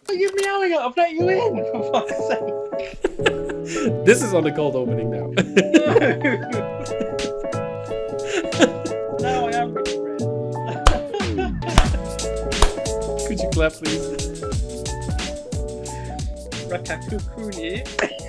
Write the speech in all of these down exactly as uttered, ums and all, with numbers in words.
Are you meowing at? I've let you in, for fuck's sake. This is on the cold opening now. No, I am really red. Could you clap, please? Rakakukuni.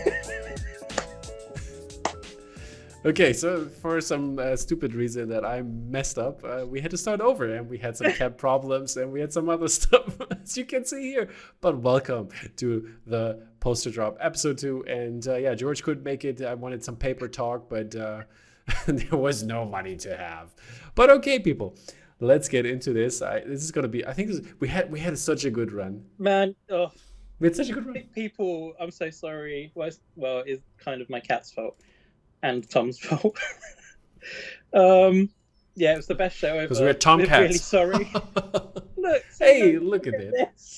Okay, so for some uh, stupid reason that I messed up, uh, we had to start over, and we had some cat problems, and we had some other stuff, as you can see here. But welcome to the Poster Drop episode two, and uh, yeah, George couldn't make it. I wanted some paper talk, but uh, there was no money to have. But okay, people, let's get into this. I, this is gonna be. I think this, we had we had such a good run. Man, oh, We had such a good run. people, I'm so sorry. Well, it's, well, it's kind of my cat's fault and Tom's fault. um, yeah, it was the best show ever. Because we're Tomcats. I'm really sorry. Look, Hey, look at it. this.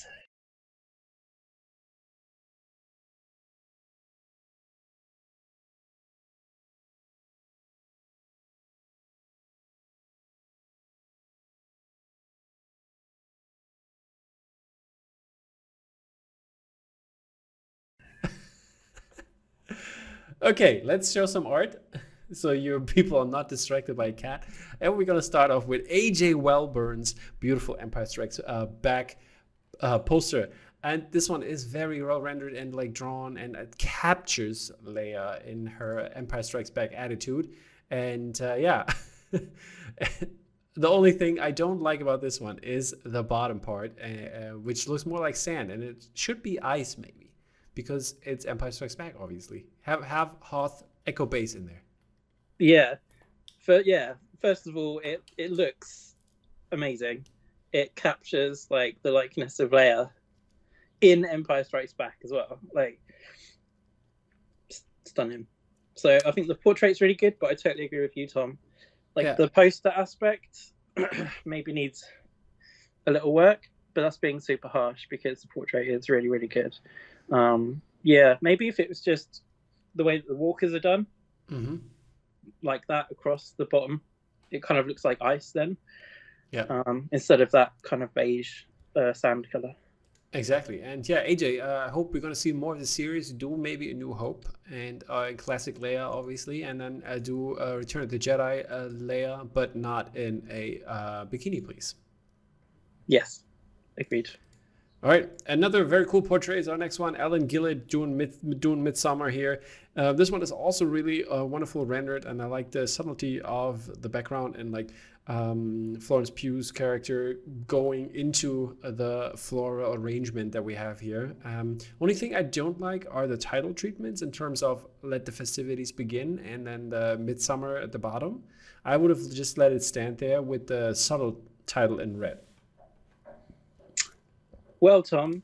Okay, let's show some art so your people are not distracted by a cat. And we're going to start off with A J Welburn's beautiful Empire Strikes uh, Back uh, poster. And this one is very well rendered and like drawn, and it captures Leia in her Empire Strikes Back attitude. And uh, yeah, the only thing I don't like about this one is the bottom part, uh, uh, which looks more like sand, and it should be ice maybe. Because it's Empire Strikes Back, obviously. Have have Hoth Echo Base in there. Yeah. For, yeah. First of all, it, it looks amazing. It captures like the likeness of Leia in Empire Strikes Back as well. Like, stunning. So I think the portrait's really good, but I totally agree with you, Tom. Like Yeah. the poster aspect maybe needs a little work, but that's being super harsh because the portrait is really, really good. Um, yeah, maybe if it was just the way that the walkers are done, Mm-hmm. like that across the bottom, it kind of looks like ice then. Yeah. Um, instead of that kind of beige uh, sand color. Exactly. And yeah, A J, uh, I hope we're going to see more of the series. Do maybe A New Hope and uh, classic Leia, obviously. And then uh, do uh, Return of the Jedi uh, Leia, but not in a uh, bikini, please. Yes, agreed. All right, another very cool portrait is our next one. Alan Gillett doing mid, doing Midsummer here. Uh, this one is also really uh, wonderful rendered, and I like the subtlety of the background and like um, Florence Pugh's character going into the floral arrangement that we have here. Um, only thing I don't like are the title treatments in terms of let the festivities begin and then the Midsummer at the bottom. I would have just let it stand there with the subtle title in red. Well, Tom.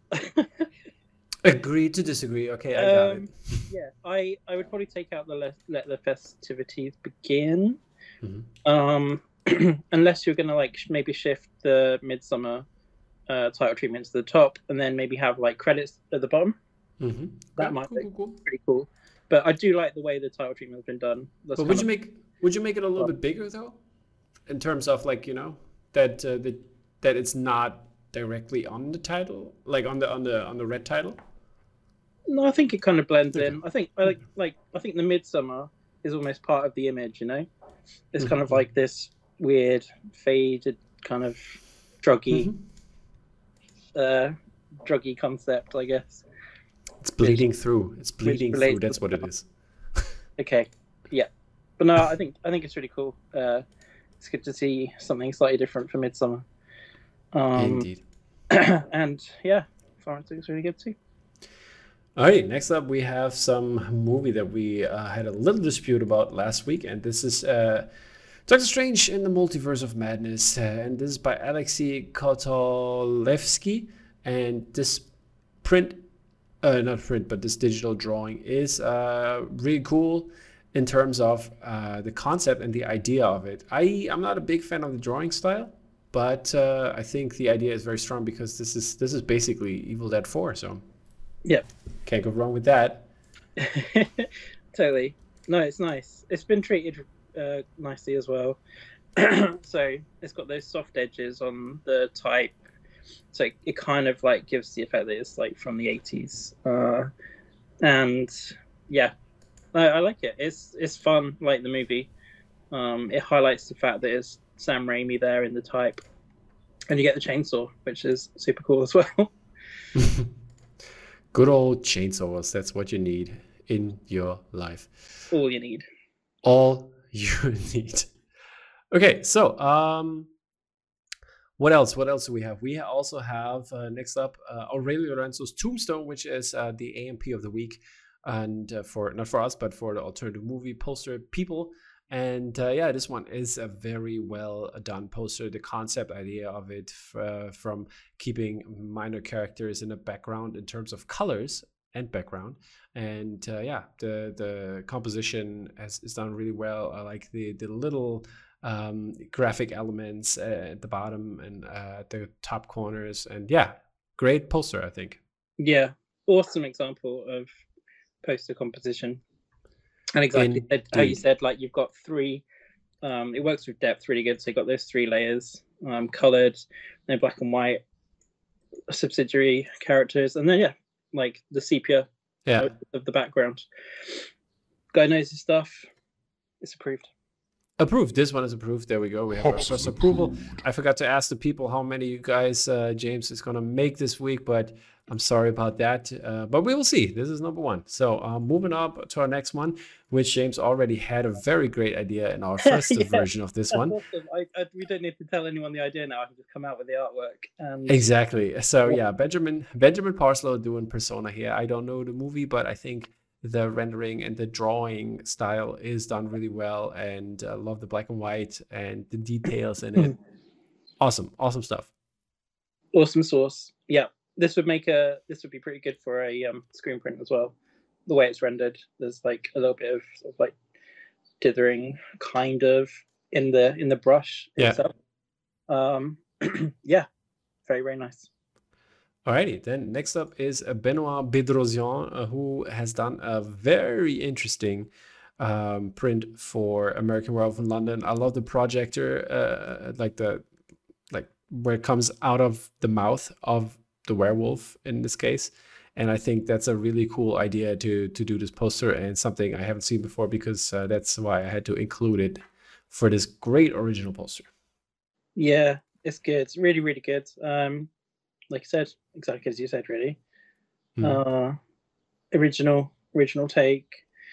Agree to disagree. Okay, I got Um, it. yeah, I, I would probably take out the let, let the festivities begin. Mhm. Um, unless you're gonna like sh- maybe shift the Midsummer uh, title treatment to the top, and then maybe have like credits at the bottom. Mm-hmm. That Yeah, might cool, be cool, cool. pretty cool. But I do like the way the title treatment has been done. That's But kind would you of- make would you make it a little bit bigger though, in terms of like you know that uh, that that it's not directly on the title, like on the on the on the red title? No, I think it kind of blends Okay. in. I think I like like I think the Midsummer is almost part of the image. You know, it's kind of Mhm. like this weird faded kind of druggy, Mhm. uh, druggy concept, I guess. It's bleeding through. It's bleeding through. relates That's to what it the- is. Okay, yeah, but no, I think I think it's really cool. Uh, it's good to see something slightly different for Midsummer. Um, Indeed. and yeah, Florence is really good too. All right, next up we have some movie that we uh, had a little dispute about last week, and this is uh, Doctor Strange in the Multiverse of Madness, uh, and this is by Alexei Kotolevsky, and this print, uh, not print, but this digital drawing is uh, really cool in terms of uh, the concept and the idea of it. I, I'm not a big fan of the drawing style, but uh, I think the idea is very strong because this is this is basically Evil Dead four, so Yeah. can't go wrong with that. Totally. No, it's nice. It's been treated uh, nicely as well. So it's got those soft edges on the type, so it, it kind of like gives the effect that it's like from the eighties. Uh, and yeah, I, I like it. It's it's fun, like the movie. Um, it highlights the fact that it's Sam Raimi there in the type, and you get the chainsaw, which is super cool as well. Good old chainsaws. That's what you need in your life. All you need. All you need. Okay, so um, what else? What else do we have? We also have uh, next up uh, Aurelio Lorenzo's Tombstone, which is uh, the A M P of the week, and uh, for not for us, but for the alternative movie poster people. And uh, yeah, this one is a very well done poster. The concept idea of it, uh, from keeping minor characters in the background in terms of colors and background, and uh, yeah, the the composition has, is done really well. I like the the little um, graphic elements at the bottom and uh, the top corners, and yeah, great poster, I think. Yeah, awesome example of poster composition. And exactly Indeed. How you said, like you've got three, um, it works with depth really good. So you've got those three layers, um, colored, then black and white, subsidiary characters, and then yeah, like the sepia yeah. of the background. Guy knows his stuff. It's approved. Approved. This one is approved. There we go. We have our first approval. I forgot to ask the people how many you guys uh, James is going to make this week, but I'm sorry about that. Uh, but we will see. This is number one. So uh, moving up to our next one, which James already had a very great idea in our first yeah, version of this one. Awesome. I, I, we don't need to tell anyone the idea now. I can just come out with the artwork. And... Exactly. So yeah, Benjamin Benjamin Parslow doing Persona here. I don't know the movie, but I think the rendering and the drawing style is done really well, and I uh, love the black and white and the details in it. Awesome, awesome stuff. Awesome source. Yeah, this would make a this would be pretty good for a um, screen print as well. The way it's rendered, there's like a little bit of, sort of like dithering, kind of in the in the brush yeah. itself. Um, yeah, very very nice. Alrighty, then next up is Benoit Bedrosian, uh, who has done a very interesting um, print for American Werewolf in London. I love the projector, uh, like the like where it comes out of the mouth of the werewolf in this case, and I think that's a really cool idea to to do this poster, and something I haven't seen before, because uh, that's why I had to include it for this great original poster. Yeah, it's good. It's really really good. Um, Like I said, exactly as you said, really. Mm. Uh, original, original take.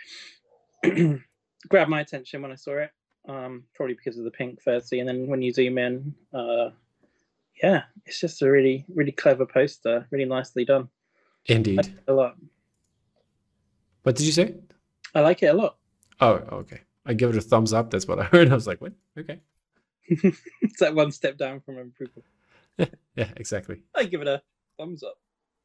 Grabbed my attention when I saw it, um, probably because of the pink firstly, and then when you zoom in, uh, yeah, it's just a really, really clever poster, really nicely done. Indeed. I like it a lot. What did you say? I like it a lot. Oh, okay. I give it a thumbs up. That's what I heard. I was like, what? Okay. It's that one step down from approval. Yeah, exactly. I give it a thumbs up.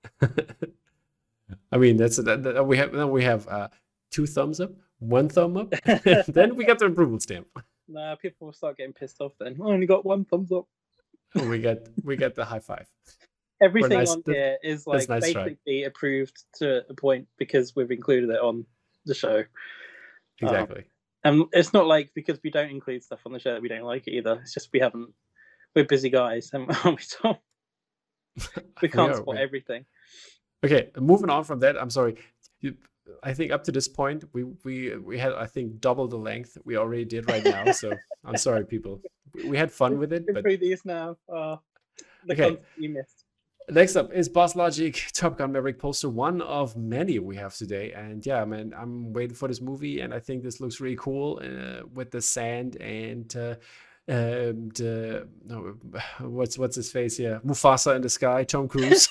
I mean, that's that, that we have. Then we have uh, two thumbs up, one thumb up. Then we got the approval stamp. Nah, people will start getting pissed off. Then I only got one thumbs up. we got we got the high five. Everything nice, on here is like nice basically try. approved to a point because we've included it on the show. Exactly. Um, and it's not like because we don't include stuff on the show that we don't like it either. It's just we haven't. We're busy guys, and we don't. We can't we are, spot we... everything. Okay, moving on from that. I'm sorry. You, I think up to this point, we we we had I think double the length we already did right now. So I'm sorry, people. We, we had fun with it. But... through these now. Uh, the okay. You missed. Next up is Boss Logic Top Gun Maverick poster, one of many we have today. And yeah, man, I'm waiting for this movie, and I think this looks really cool uh, with the sand and. Uh, Um, the, no, what's what's his face here? Mufasa in the sky, Tom Cruise.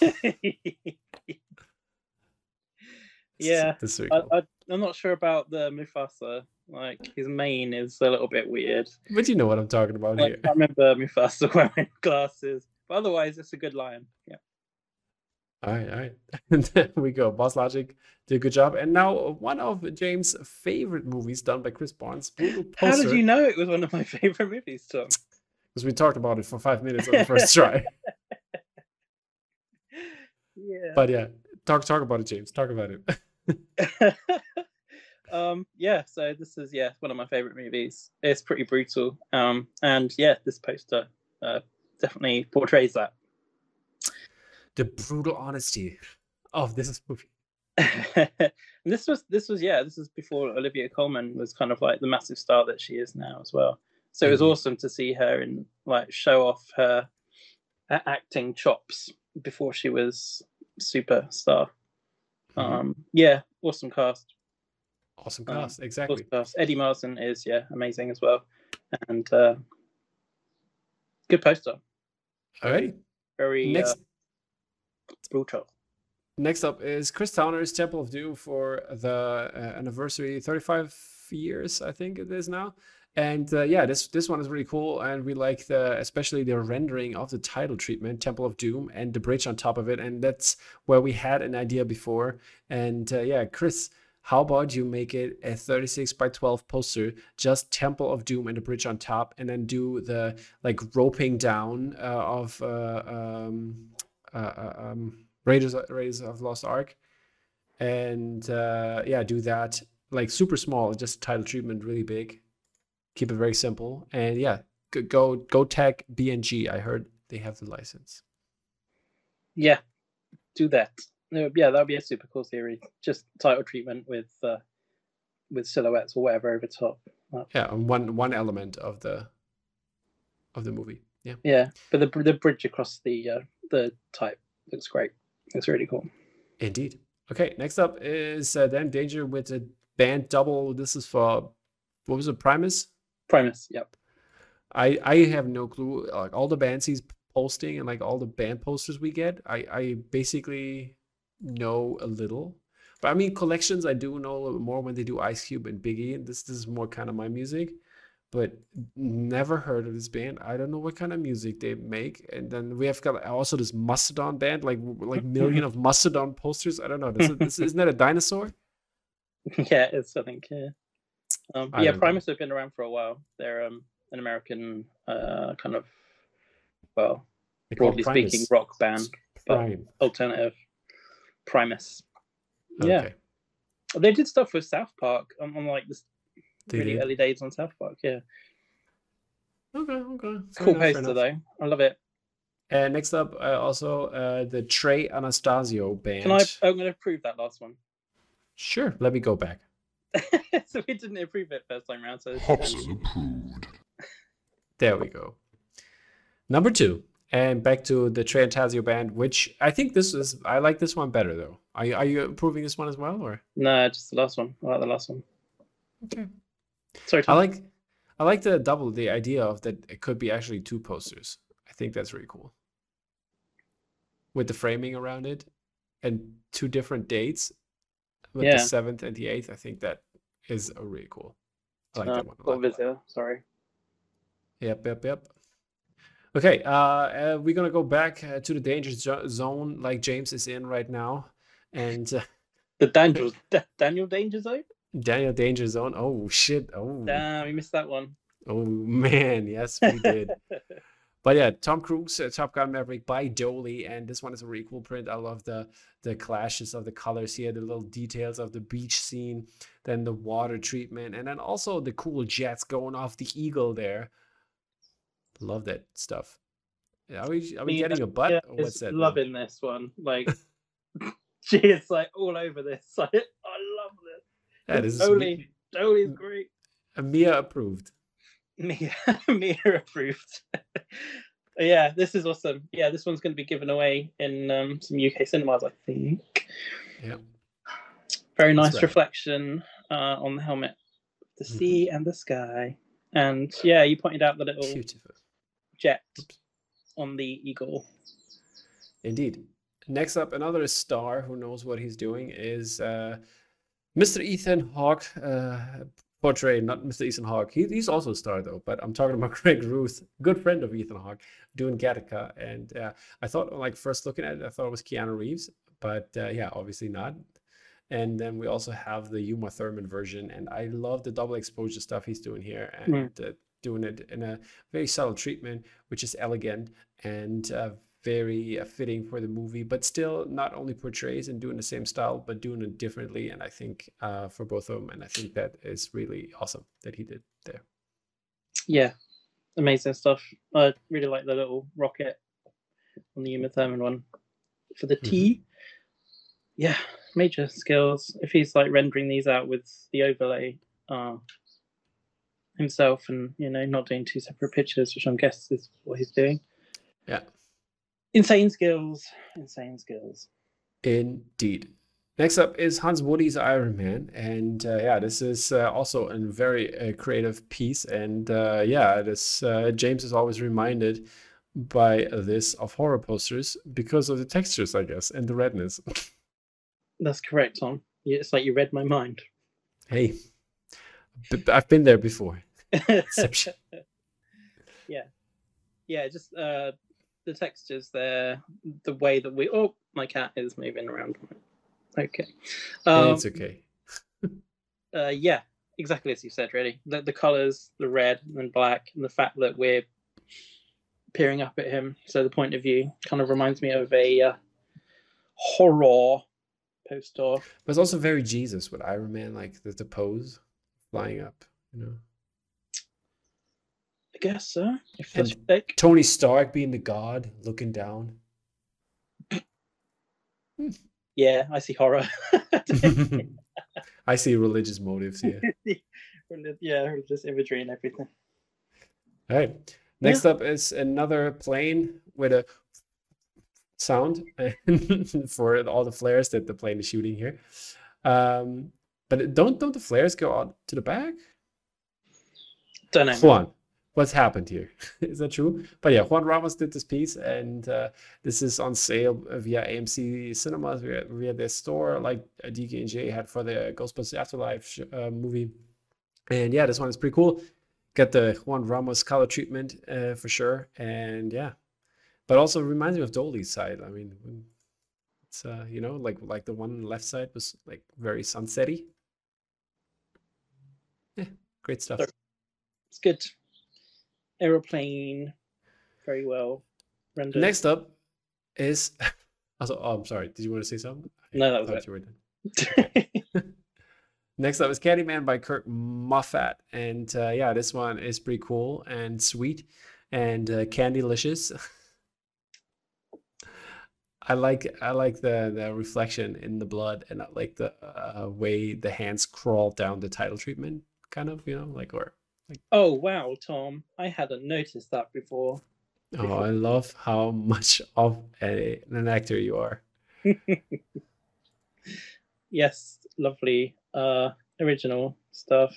Yeah, that's really cool. I, I, I'm not sure about the Mufasa. Like his mane is a little bit weird. But you know what I'm talking about like, here. I remember Mufasa wearing glasses, but otherwise, it's a good lion. Yeah. All right, all right. And there we go. Boss Logic did a good job. And now one of James' favorite movies done by Chris Barnes. How did you know it was one of my favorite movies, Tom? Because we talked about it for five minutes on the first try. Yeah. But yeah, talk talk about it, James. Talk about it. um, yeah, so this is yeah one of my favorite movies. It's pretty brutal. Um, and yeah, this poster uh, definitely portrays that. The brutal honesty of this movie. And this was this was yeah, this was before Olivia Colman was kind of like the massive star that she is now as well. So it was Indeed. awesome to see her and like show off her acting chops before she was superstar. Mhm. Um, yeah, awesome cast. Awesome Um, cast, exactly. awesome cast. Eddie Marsan is yeah amazing as well, and uh, good poster. Alrighty. Very Next, uh, brutal. next up is Chris Towner's Temple of Doom for the uh, anniversary, thirty-five years, I think it is now. And uh, yeah, this this one is really cool, and we like the especially the rendering of the title treatment, Temple of Doom, and the bridge on top of it. And that's where we had an idea before. And uh, yeah, Chris, how about you make it a thirty-six by twelve poster, just Temple of Doom and the bridge on top, and then do the like roping down uh, of uh, um, uh, uh, um, Raiders Raiders of Lost Ark, and uh, yeah, do that like super small, just title treatment, really big. Keep it very simple, and yeah, go go tag B N G. I heard they have the license. Yeah, do that. Yeah, that would be a super cool series. Just title treatment with uh, with silhouettes or whatever over top. Yeah, one one element of the of the movie. Yeah. Yeah, but the the bridge across the uh, the type looks great. It's really cool. Indeed. Okay, next up is uh, Dan Danger with a band double. This is for what was it, Primus? Primus, yep. I I have no clue. Like all the bands he's posting and like all the band posters we get, I I basically know a little. But I mean collections, I do know a little more when they do Ice Cube and Biggie. And this this is more kind of my music. But never heard of this band. I don't know what kind of music they make. And then we have got also this Mastodon band, like like million of Mastodon posters. I don't know. This is this isn't that a dinosaur? Yeah, it's I think yeah. Um, I yeah, don't Primus know. have been around for a while. They're um, an American uh, kind of well, They call broadly speaking, Primus. rock band, but Prime. alternative. Primus. Yeah, Okay. they did stuff with South Park on, on like this They really did. early days on South Park. Yeah, Okay, okay. Fair cool enough, fair poster enough. though. I love it. And next up, uh, also uh, the Trey Anastasio band. Can I? I'm going to approve that last one. Sure. Let me go back. So we didn't approve it first time around. So Hobson approved. There we go. Number two. And back to the Trey Anastasio band, which I think this is, I like this one better though. Are you, are you approving this one as well, or? No, just the last one. I like the last one. Okay. Sorry, I Tom. like, I like the double, the idea of that it could be actually two posters. I think that's really cool. With the framing around it and two different dates with Yeah. the seventh and the eighth. I think that is a really cool. I like Uh, that one a Cool lot. visitor. Sorry. Yep, yep, yep. Okay, uh, uh, we're gonna go back uh, to the danger zo- zone like James is in right now, and uh, The Daniel Da- Daniel Danger Zone. Daniel Danger Zone. Oh shit! Oh, Damn, we missed that one. oh man, yes we did. But yeah, Tom Cruise, uh, Top Gun Maverick by Dolly, and this one is a really cool print. I love the the clashes of the colors here, the little details of the beach scene, then the water treatment, and then also the cool jets going off the eagle there. Love that stuff. Are we are we Yeah, getting a butt? yeah, Or what's is that? now? loving this one. Like, she is like all over this. Like, I love this. Yeah, this is Dolly. Dolly's Mi- great. Mia approved. Mia, Mia approved. Yeah, this is awesome. Yeah, this one's going to be given away in um, some U K cinemas, I think. Yeah. Very That's nice right. reflection uh, on the helmet, the Mhm. sea and the sky, and yeah, you pointed out the little Beautiful. jet on the eagle. Indeed. Next up, another star who knows what he's doing is uh, Mister Ethan Hawke. Uh, portray, not Mister Ethan Hawke. He, he's also a star though, but I'm talking about Greg Ruth, good friend of Ethan Hawke, doing Gattaca. And uh, I thought, like, first looking at it, I thought it was Keanu Reeves, but uh, yeah, obviously not. And then we also have the Uma Thurman version, and I love the double exposure stuff he's doing here, and uh, doing it in a very subtle treatment, which is elegant and uh, very uh, fitting for the movie, but still not only portrays and doing the same style, but doing it differently. And I think uh, for both of them, and I think that is really awesome that he did there. Yeah, amazing stuff. I really like the little rocket on the Uma Thurman one. for the T. Mm-hmm. Yeah, major skills. If he's like rendering these out with the overlay uh, himself, and you know, not doing two separate pictures, which I'm guessing is what he's doing. Yeah. Insane skills. Insane skills. Indeed. Next up is Hans Woody's Iron Man, and uh, yeah, this is uh, also a very uh, creative piece, and uh, yeah, this uh, James is always reminded by this of horror posters because of the textures, I guess, and the redness. That's correct, Tom. It's like you read my mind. Hey, I've been there before. yeah, yeah, just uh, the textures there, the way that we. Oh, my cat is moving around. Okay. Um, it's okay. uh, yeah, exactly as you said, really. The, the colors, the red and black, and the fact that we're peering up at him. So the point of view kind of reminds me of a uh, horror poster. But it's also very Jesus with Iron Man, like the, the pose flying up, you know. I guess so. If that's fake. Tony Stark being the god looking down. hmm. Yeah, I see horror. I see religious motives here. Yeah, religious imagery and everything. All right. Next yeah. up is another plane with a sound for all the flares that the plane is shooting here. Um, but don't don't the flares go out to the back? Don't know. Juan, what's happened here? Is that true? But yeah, Juan Ramos did this piece, and uh, this is on sale via A M C Cinemas, via, via their store, like D K and J had for the Ghostbusters Afterlife uh, movie. And yeah, this one is pretty cool. Got the Juan Ramos color treatment uh, for sure, and yeah, but also reminds me of Dolly's side. I mean, it's uh, you know, like like the one on the left side was like very sunsetty. Yeah, great stuff. It's good. Aeroplane, very well rendered. Next up is also. Oh, I'm sorry. Did you want to say something? No, that was it. You were done. Next up is Candyman by Kirk Moffat, and uh, yeah, this one is pretty cool and sweet and uh, candylicious. I like I like the the reflection in the blood, and I like the uh, way the hands crawl down the title treatment, kind of, you know, like or. Like, oh wow, Tom! I hadn't noticed that before. Oh, before. I love how much of a, an actor you are. Yes, lovely. Uh, original stuff.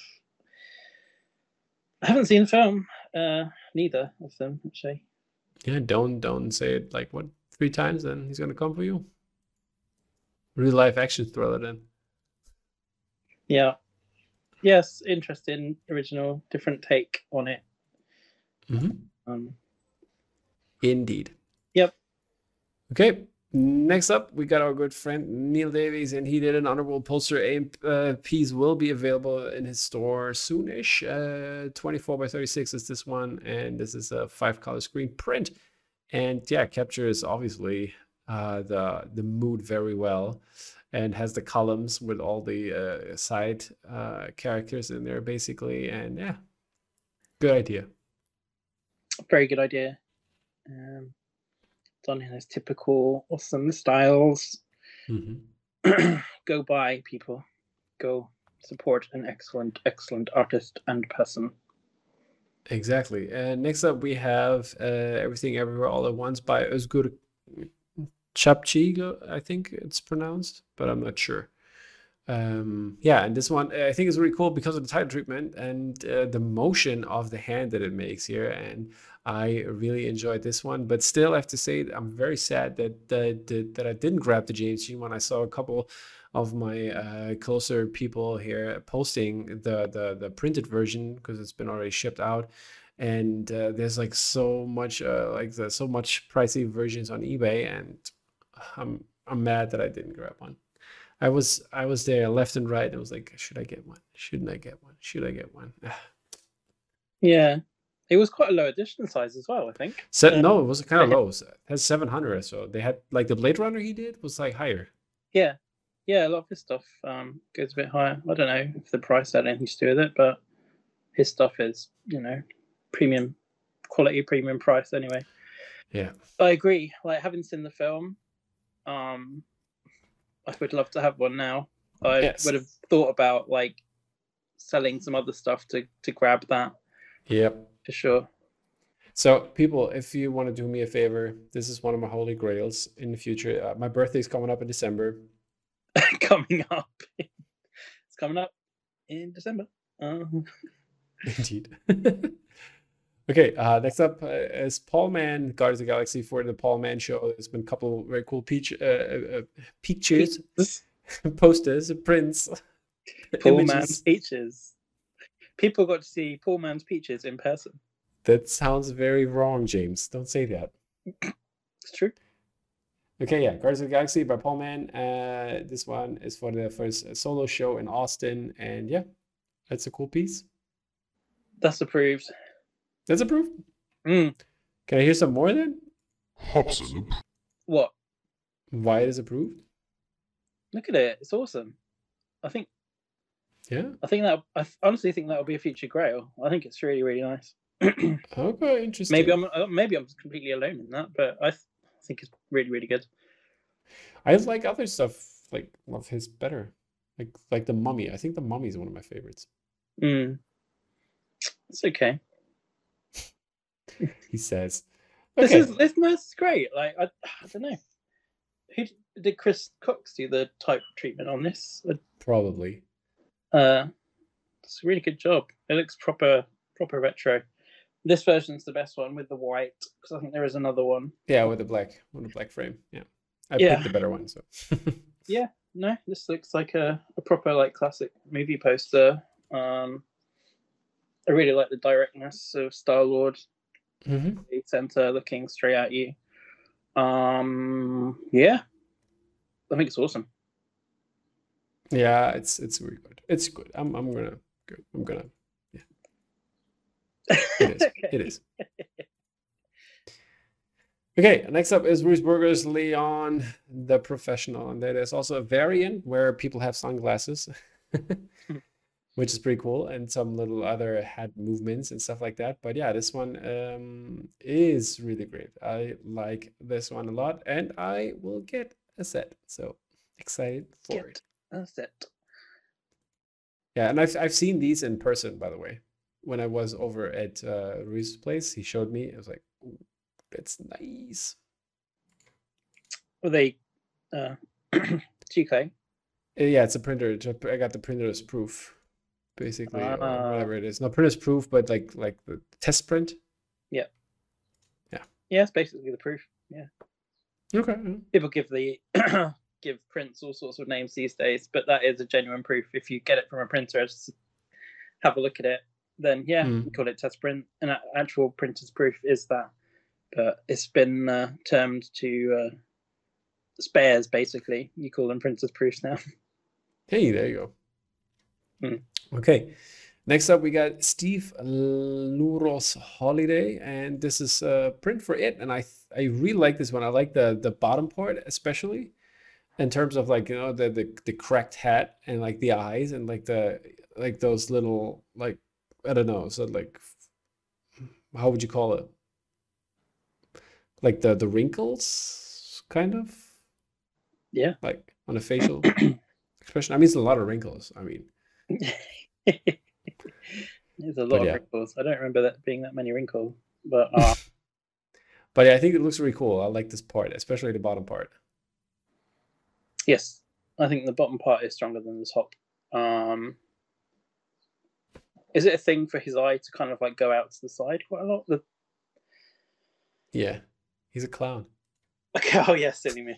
I haven't seen the film. Uh, neither of them, actually. Yeah, don't don't say it like what three times, then he's gonna come for you. Real life action thriller, then. Yeah. Yes, interesting, original, different take on it. Mm-hmm. Um. Indeed. Yep. Okay. Next up, we got our good friend Neil Davies, and he did an Underworld poster. A uh, piece will be available in his store soonish. Uh, twenty-four by thirty-six is this one, and this is a five-color screen print. And yeah, captures obviously uh, the the mood very well, and has the columns with all the uh, side uh, characters in there basically. And yeah, good idea. Very good idea. Um, done in his typical awesome styles. Mm-hmm. Go buy, people. Go support an excellent, excellent artist and person. Exactly. And next up, we have uh, Everything Everywhere All at Once by Özgür Çapçı, I think it's pronounced, but I'm not sure. Um, yeah, and this one I think is really cool because of the title treatment and uh, the motion of the hand that it makes here. And I really enjoyed this one, but still I have to say I'm very sad that that, that, that I didn't grab the James Jean one. I saw a couple of my uh, closer people here posting the the, the printed version because it's been already shipped out. And uh, there's like so much uh, like the so much pricey versions on eBay, and I'm I'm mad that I didn't grab one. I was I was there left and right. I was like, should I get one? Shouldn't I get one? Should I get one? Yeah, it was quite a low edition size as well, I think. So, um, no, it was kind of low. It has seven hundred or so. They had like the Blade Runner he did was like higher. Yeah, yeah, a lot of his stuff um, goes a bit higher. I don't know if the price had anything to do with it, but his stuff is, you know, premium quality, premium price anyway. Yeah, I agree. Like, having seen the film, Um, I would love to have one now. I Yes. would have thought about like selling some other stuff to to grab that. Yep. For sure. So, people, if you want to do me a favor, this is one of my holy grails in the future. Uh, my birthday's coming up in December. coming up. It's coming up in December. Uh... Indeed. Okay, uh, next up uh, is Paul Mann, Guardians of the Galaxy for the Paul Mann show. There's been a couple of very cool peach, uh, uh, pictures, posters, prints, Paul images. Mann's Peaches. People got to see Paul Mann's Peaches in person. That sounds very wrong, James. Don't say that. It's true. Okay, yeah, Guardians of the Galaxy by Paul Mann. Uh, this one is for the first solo show in Austin, and yeah, that's a cool piece. That's approved. That's approved. Mm. Can I hear some more then? Hobson. What? Why it is approved? Look at it. It's awesome. I think. Yeah. I think that. I honestly think that will be a future grail. I think it's really, really nice. Okay, interesting. Maybe I'm maybe I'm completely alone in that, but I, th- I think it's really, really good. I like other stuff like of his better, like like the Mummy. I think the Mummy is one of my favorites. Mm. It's okay. He says, "This okay. is this, this is great." Like I, I don't know, who did Chris Cox do the type treatment on this? Probably. Uh, it's a really good job. It looks proper, proper retro. This version's the best one with the white, because I think there is another one. Yeah, with the black, with the black frame. Yeah, I Yeah. picked the better one. So. Yeah, no, this looks like a, a proper like classic movie poster. Um, I really like the directness of Star-Lord, Mm-hmm. the center looking straight at you. Um, yeah, I think it's awesome. Yeah, it's it's really good. It's good. I'm I'm gonna go. I'm gonna. Yeah. It is. Okay. It is. Okay, next up is Bruce Berger's Leon the Professional, and there is also a variant where people have sunglasses, which is pretty cool, and some little other head movements and stuff like that. But yeah, this one um, is really great. I like this one a lot, and I will get a set. So excited for Get it. That's it. Yeah, and I've I've seen these in person, by the way. When I was over at uh, Ruiz's place, he showed me. I was like, "Ooh, that's nice." Well, they, uh, G K. Uh, Yeah, it's a printer. It's a- I got the printer as proof, basically, or Ah. whatever it is. Not printer's proof, but like like the test print. Yeah, it's basically the proof. Yeah, Okay. people give the give prints all sorts of names these days, but that is a genuine proof. If you get it from a printer, just have a look at it. Then yeah, Hmm. you call it test print, and a- actual printer's proof is that. But it's been uh, termed to uh, spares. Basically, you call them printer's proofs now. Hey, there you go. Hmm. Okay. Next up, we got Steve Luros Holiday, and this is a print for it, and I th- I really like this one. I like the the bottom part, especially in terms of like you know the the, the cracked hat and like the eyes and like the like those little like I don't know, so like how would you call it? Like the the wrinkles, kind of Yeah. like on a facial expression. I mean, it's a lot of wrinkles. I mean, There's a lot But of yeah. wrinkles. I don't remember that being that many wrinkles, but uh, but yeah, I think it looks really cool. I like this part, especially the bottom part. yes, I think the bottom part is stronger than the top. Um, is it a thing for his eye to kind of like go out to the side quite a lot? The... Yeah, he's a clown. Okay, oh yeah, silly me.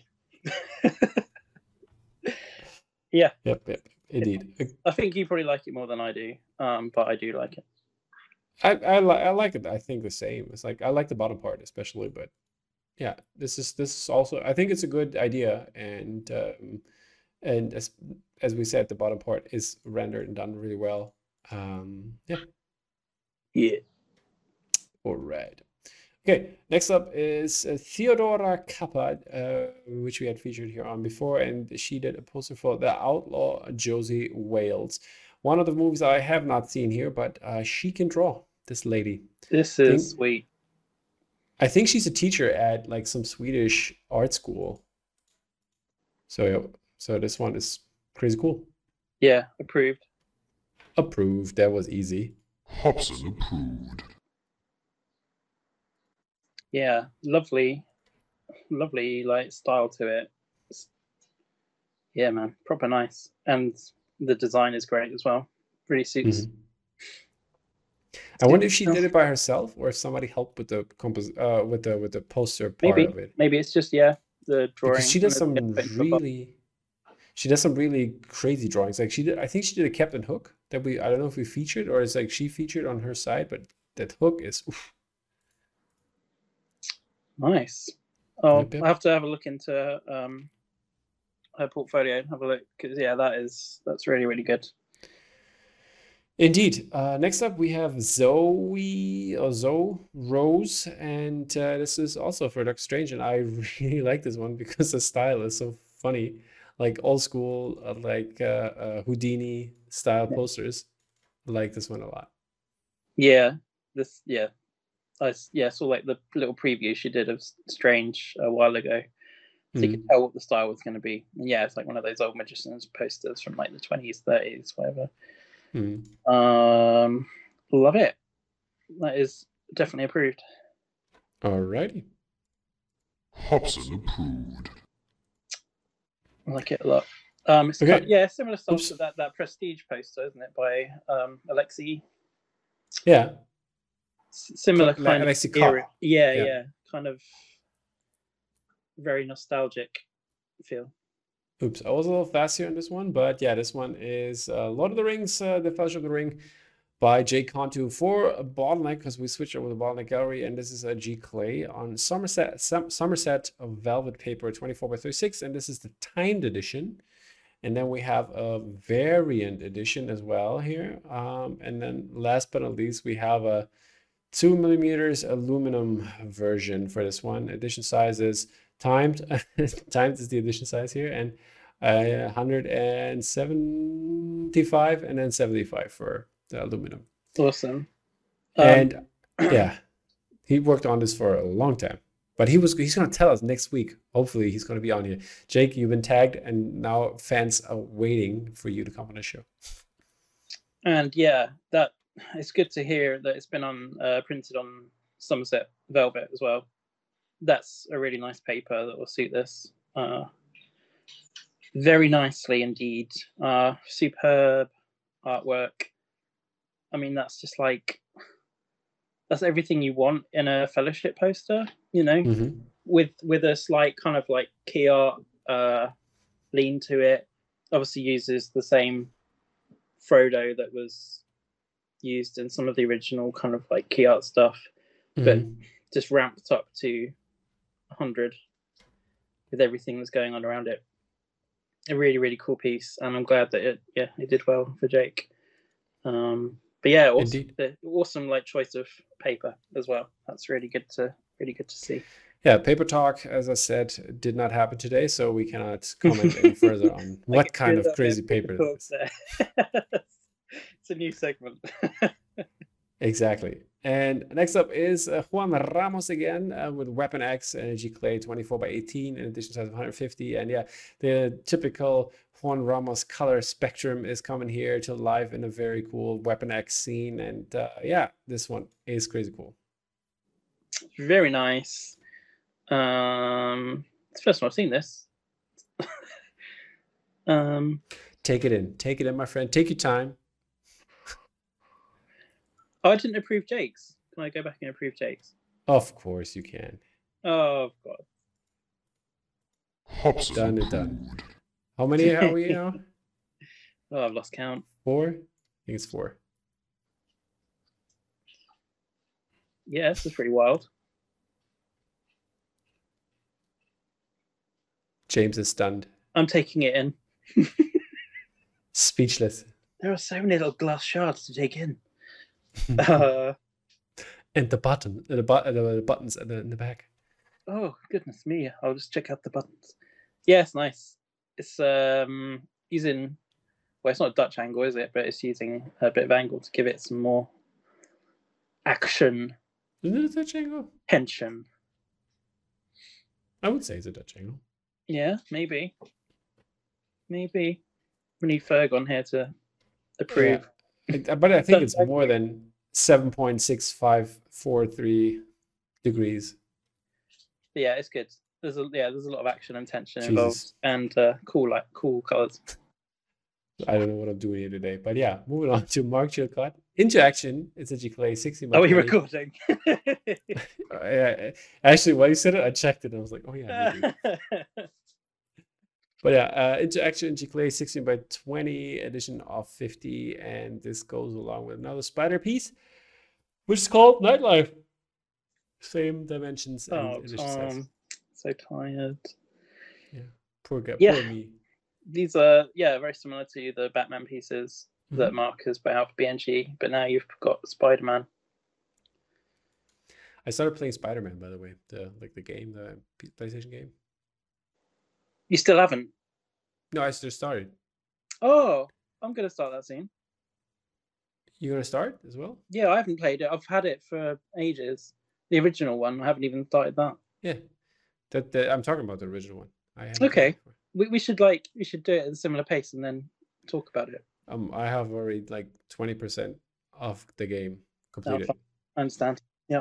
Yeah, Yep, yep, indeed. I think you probably like it more than I do, um, but I do like it. I I, li- I like it. I think the same. It's like I like the bottom part especially, but yeah, this is this is also. I think it's a good idea, and um, and as as we said, the bottom part is rendered and done really well. Um, yeah, Yeah. all right. Okay, next up is uh, Theodora Kappa, uh, which we had featured here on before, and she did a poster for The Outlaw Josie Wales. One of the movies I have not seen here, but uh, she can draw, this lady. This is Think- sweet. I think she's a teacher at like some Swedish art school. So yeah, so this one is crazy cool. Yeah, approved. Approved. That was easy. Hobson approved. Yeah, lovely, lovely like style to it. It's, yeah, man, proper nice, and the design is great as well. Really suits. Mm-hmm. I wonder if she did it by herself or if somebody helped with the compos uh with the with the poster part maybe, of it. Maybe it's just yeah the drawing. Because she does some really, she does some really crazy drawings. Like she did, I think she did a Captain Hook that we, I don't know if we featured or it's like she featured on her side, but that hook is oof. Nice. Oh, Yep, yep. I have to have a look into um her portfolio and have a look because yeah, that is that's really really good. Indeed. Uh, next up, we have Zoe or Zoe Rose, and uh, this is also for Doctor Strange, and I really like this one because the style is so funny, like old school, uh, like uh, uh, Houdini style Yeah. posters. I like this one a lot. Yeah, this yeah, I yeah saw like the little preview she did of Strange a while ago, so you could tell what the style was going to be. And yeah, it's like one of those old magicians posters from like the twenties, thirties, whatever. Mm. Um, love it. That is definitely approved. Alrighty. Hobson approved. I like it a lot. Um, it's Okay. kind of, yeah, similar style Oops. to that that Prestige poster, isn't it, by um Alexei? Yeah. S- similar Like kind Alexei of Ka. era. Yeah, Yeah. yeah, kind of very nostalgic feel. Oops, I was a little fast here on this one, but yeah, this one is uh, Lord of the Rings, uh, The Fellowship of the Ring by Jay Cantu for a Bottleneck, because we switched over the Bottleneck Gallery, and this is a G Clay on Somerset, Som Somerset of velvet paper, twenty-four by thirty-six, and this is the timed edition. And then we have a variant edition as well here. Um, and then last but not least, we have a two millimeters aluminum version for this one. Edition size is timed. Timed is the edition size here, and uh, one seventy-five and then seventy-five for the aluminum. Awesome. And um, yeah, he worked on this for a long time. But he was he's going to tell us next week. Hopefully, he's going to be on here. Jake, you've been tagged, and now fans are waiting for you to come on the show. And yeah, that it's good to hear that it's been on uh, printed on Somerset velvet as well. That's a really nice paper that will suit this uh, very nicely indeed. Uh, superb artwork. I mean, that's just like that's everything you want in a Fellowship poster, you know, mm-hmm. with with a slight kind of like key art uh, lean to it. Obviously, uses the same Frodo that was used in some of the original kind of like key art stuff, mm-hmm. but just ramped up to one hundred with everything that's going on around it. A really, really cool piece, and I'm glad that it, yeah, it did well for Jake. Um, but yeah, awesome, awesome like choice of paper as well. That's really good to really good to see. Yeah, paper talk, as I said, did not happen today, so we cannot comment any further on what kind of crazy paper it is. It's a new segment. Exactly. And next up is uh, Juan Ramos again uh, with Weapon X Energy Clay twenty-four by eighteen, in edition size of one hundred fifty. And yeah, the typical Juan Ramos color spectrum is coming here to life in a very cool Weapon X scene. And uh, yeah, this one is crazy cool. Very nice. Um, it's the first time I've seen this. um, Take it in. Take it in, my friend. Take your time. Oh, I didn't approve Jake's. Can I go back and approve Jake's? Of course you can. Oh, God. Hobson done and done. How many are we now? Oh, I've lost count. Four? I think it's four. Yeah, this is pretty wild. James is stunned. I'm taking it in. Speechless. There are so many little glass shards to take in. uh, and the button, the, bu the buttons in the, in the back. Oh goodness me! I'll just check out the buttons. Yeah, it's nice. It's um using well, it's not a Dutch angle, is it? But it's using a bit of angle to give it some more action. Isn't it a Dutch angle? Tension. I would say it's a Dutch angle. Yeah, maybe. maybe we need Ferg on here to approve. Yeah. But I think So- it's more than seven point six five four three degrees. Yeah, it's good. There's a yeah, there's a lot of action and tension Jesus. involved, and uh, cool like cool colors. I don't know what I'm doing here today, but yeah, moving on to Mark Chilcott. Into Action. It's a Giclée sixteen by Are we twenty. recording? Uh, yeah, actually, when you said it, I checked it and I was like, oh yeah, we do. But yeah, uh, Into Action Giclée sixteen by twenty edition of fifty, and this goes along with another spider piece, which is called Nightlife. Same dimensions and Oh, edition size. Tom, so tired. Poor guy, Yeah. poor me. These are yeah very similar to the Batman pieces that Mhm. Mark has put out for B N G, but now you've got Spider-Man. I started playing Spider-Man, by the way, the like the game, the P- PlayStation game. You still haven't? No, I just started. Oh, I'm gonna start that soon. You gonna start as well? Yeah, I haven't played it. I've had it for ages. The original one, I haven't even started that. Yeah, that, that I'm talking about the original one. I haven't played Okay. it before. We we should like we should do it at a similar pace and then talk about it. Um, I have already like twenty percent of the game completed. fine. I understand. Yeah.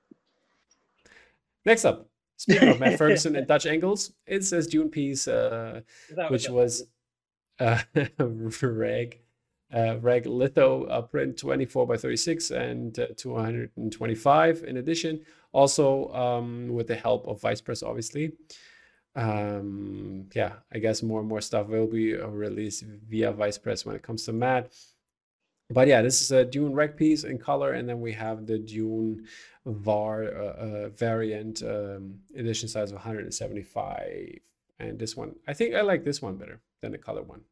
Next up, speaking of Matt Ferguson and Dutch angles, it says Dune piece, uh, Is that which what- was uh, reg, uh, reg litho uh, print twenty-four by thirty-six and uh, two hundred twenty-five in addition. Also, um, with the help of Vice Press, obviously. Um, yeah, I guess more and more stuff will be uh, released via Vice Press when it comes to Matt. But yeah, this is a Dune reg piece in color, and then we have the Dune V A R uh, uh, variant um, edition size of one hundred seventy-five. And this one, I think I like this one better than the color one.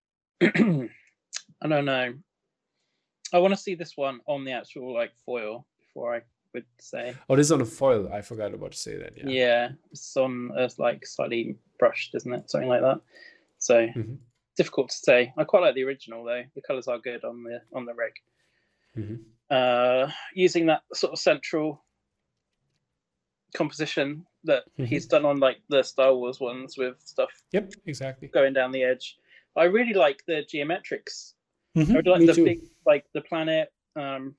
I don't know. I want to see this one on the actual like foil before I would say. Oh, this is on a foil. I forgot about to say that. Yeah. Yeah, it's on a like slightly brushed, isn't it? Something like that. So Mhm. difficult to say. I quite like the original though. The colours are good on the on the rig. Mhm. Uh, using that sort of central composition that Mhm. he's done on like the Star Wars ones with stuff Yep, exactly. going down the edge. I really like the geometrics. I Mhm, would like me the too. big, like the planet. Um,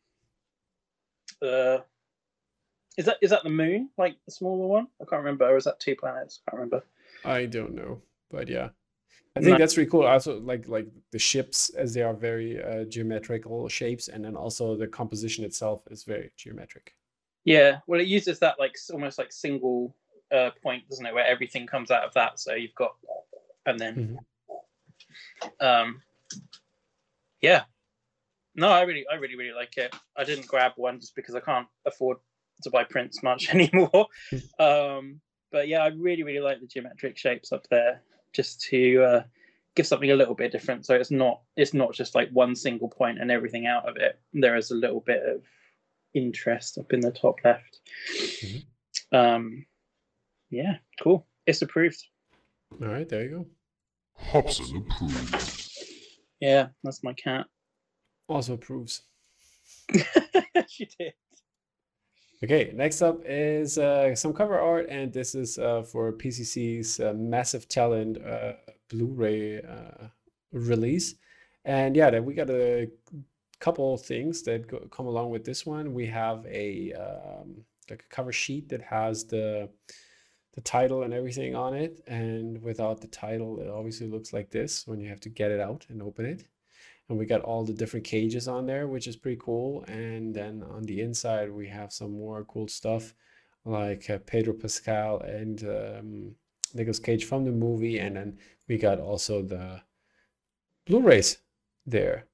uh, is that is that the moon? Like the smaller one? I can't remember. Or is that two planets? I can't remember. I don't know, but yeah, I think No. that's really cool. Also, like like the ships, as they are very uh, geometrical shapes, and then also the composition itself is very geometric. Yeah. Well, it uses that like s- almost like single uh, point, doesn't it? Where everything comes out of that. So you've got, and then, Mhm. um, yeah. No, I really, I really, really like it. I didn't grab one just because I can't afford to buy prints much anymore. um, but yeah, I really, really like the geometric shapes up there, just to uh, give something a little bit different. So it's not, it's not just like one single point and everything out of it. There is a little bit of interest up in the top left. Mhm. Um, yeah, cool. It's approved. All right, there you go. Hobson approved. Yeah, that's my cat. Also approves. She did. Okay, next up is uh, some cover art, and this is uh, for P C C's uh, Massive Talent uh, Blu-ray uh, release. And yeah, then we got a couple things that go, come along with this one. We have a um, like a cover sheet that has the the title and everything on it, and without the title, it obviously looks like this when you have to get it out and open it. And we got all the different cages on there, which is pretty cool. And then on the inside, we have some more cool stuff like uh, Pedro Pascal and um, Nicolas Cage from the movie. And then we got also the Blu-rays there,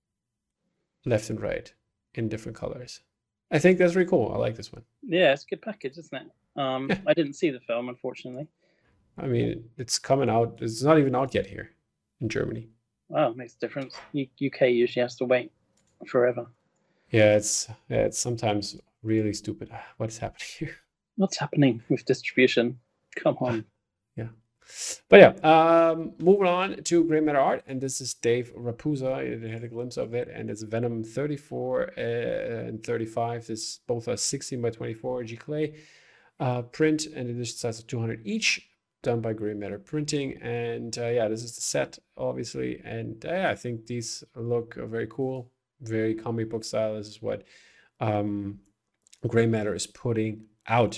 left and right, in different colors. I think that's really cool. I like this one. Yeah, it's a good package, isn't it? Um, Yeah. I didn't see the film, unfortunately. I mean, it's coming out. It's not even out yet here in Germany. Wow, it makes a difference. U- UK usually has to wait forever. Yeah, it's yeah, it's sometimes really stupid. Ah, what is happening here? What's happening with distribution? Come on. But yeah, um, moving on to Grey Matter art, and this is Dave Raposa. I had a glimpse of it, and it's Venom thirty-four uh, and thirty-five. This both are sixteen by twenty-four Giclée uh, print, and edition size of two hundred each. done by Gray Matter Printing. And uh, yeah, this is the set, obviously. And uh, yeah, I think these look uh, very cool, very comic book style. This is what um, Gray Matter is putting out.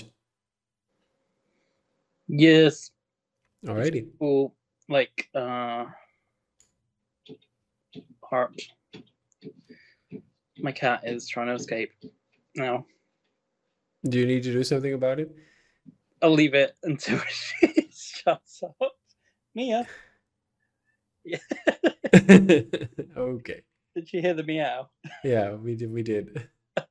Yes. Alrighty. Cool. Like, uh, heart. My cat is trying to escape now. Do you need to do something about it? I'll leave it until she shuts up. Mia. Yeah. Okay. Did you hear the meow? Yeah, we did. We did.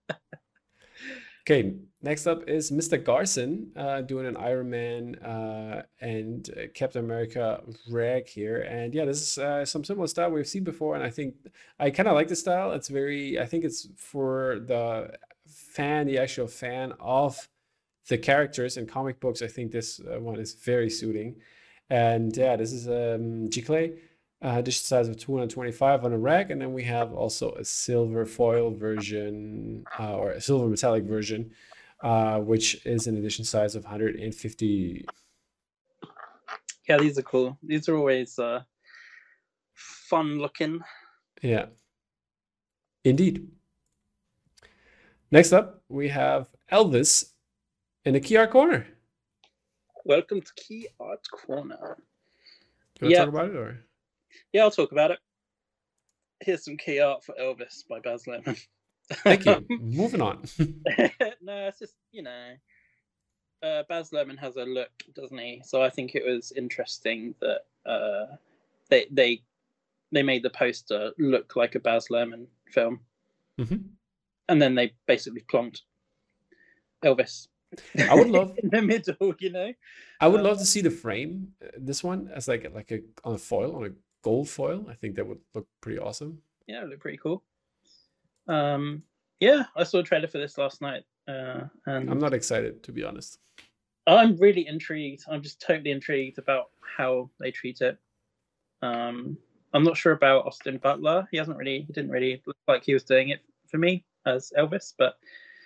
Okay, next up is Mister Garson uh, doing an Iron Man uh, and uh, Captain America rag here. And yeah, this is uh, some similar style we've seen before. And I think I kind of like the style. It's very, I think it's for the fan, the actual fan of the characters in comic books. I think this uh, one is very suiting. And yeah, this is um, G-Clay. Uh, dish size of two hundred twenty-five on a rack, and then we have also a silver foil version uh, or a silver metallic version, uh, which is an edition size of one hundred fifty. Yeah, these are cool. These are always uh, fun looking. Yeah, indeed. Next up, we have Elvis in the Key Art Corner. Welcome to Key Art Corner. Do you want to Yeah. talk about it, or? Yeah, I'll talk about it. Here's some key art for Elvis by Baz Luhrmann. Thank you. Moving on. No, it's just, you know, uh, Baz Luhrmann has a look, doesn't he? So I think it was interesting that uh, they they they made the poster look like a Baz Luhrmann film, hmm and then they basically plonked Elvis. I would love- in the middle, you know. I would Uh, love to see the frame, uh, this one, as like like a on a foil, on a gold foil. I think that would look pretty awesome. Yeah, it looked pretty cool. Um, yeah, I saw a trailer for this last night, uh, and I'm not excited, to be honest. I'm really intrigued. I'm just totally intrigued about how they treat it. Um, I'm not sure about Austin Butler. He hasn't really, he didn't really look like he was doing it for me as Elvis, but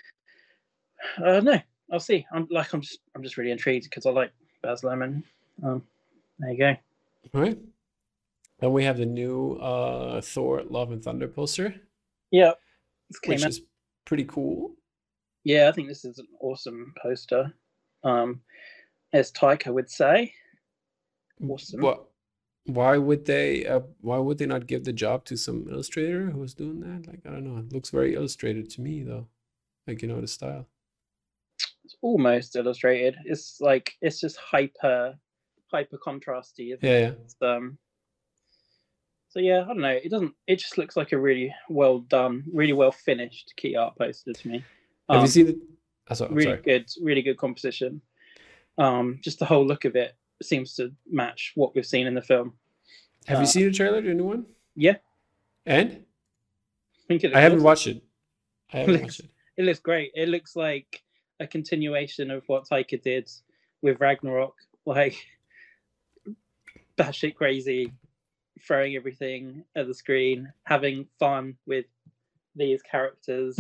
uh, no, I'll see. I'm like, I'm just, I'm just really intrigued because I like Baz Luhrmann. Um, there you go. All right. Then we have the new uh, Thor: Love and Thunder poster, Yeah, this came which out. is pretty cool. Yeah, I think this is an awesome poster. Um, as Taika would say, awesome. What? Why would they? Uh, why would they not give the job to some illustrator who's doing that? Like, I don't know. It looks very illustrated to me, though. Like, you know, the style. It's almost illustrated. It's like it's just hyper, hyper contrasty. Isn't Yeah, it? yeah. It's, um. So yeah, I don't know. It doesn't. It just looks like a really well done, really well finished key art poster to me. Have Um, you seen it? Oh, so, I'm really sorry. good, really good composition. Um, just the whole look of it seems to match what we've seen in the film. Have uh, you seen the trailer, the new one? Yeah, And I think it I haven't looks, watched it. I haven't Looks- watched it. it looks great. It looks like a continuation of what Taika did with Ragnarok, like batshit crazy, throwing everything at the screen, having fun with these characters.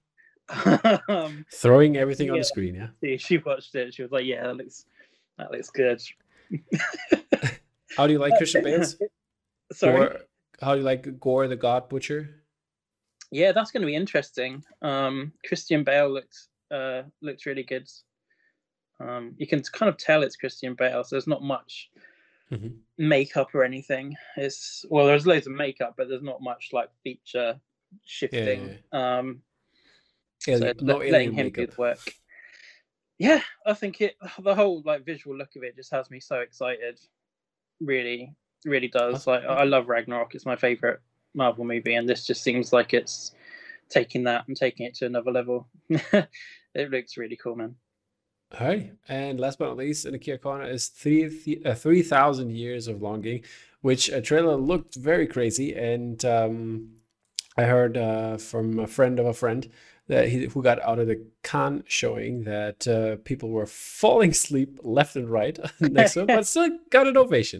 um, Throwing everything on Yeah. the screen, yeah. she, she watched it. She was like, "Yeah, that looks that looks good." How do you like Christian Bale's? Sorry. Gore, how do you like Gore the God Butcher? Yeah, that's going to be interesting. Um, Christian Bale looks uh, looks really good. Um, you can kind of tell it's Christian Bale. So there's not much Mhm. makeup or anything. It's well, there's loads of makeup, but there's not much like feature shifting. Um, so Alien, no let- alien letting him do makeup. the work. Yeah, I think it. The whole like visual look of it just has me so excited. Really, really does. Awesome. Like I love Ragnarok. It's my favorite Marvel movie, and this just seems like it's taking that and taking it to another level. It looks really cool, man. All right. And last but not least, in the Kia corner is three th- uh, three thousand Years of Longing, which a trailer looked very crazy. And um, I heard uh, from a friend of a friend that he, who got out of the Cannes showing that uh, people were falling asleep left and right next to it, but still got an ovation.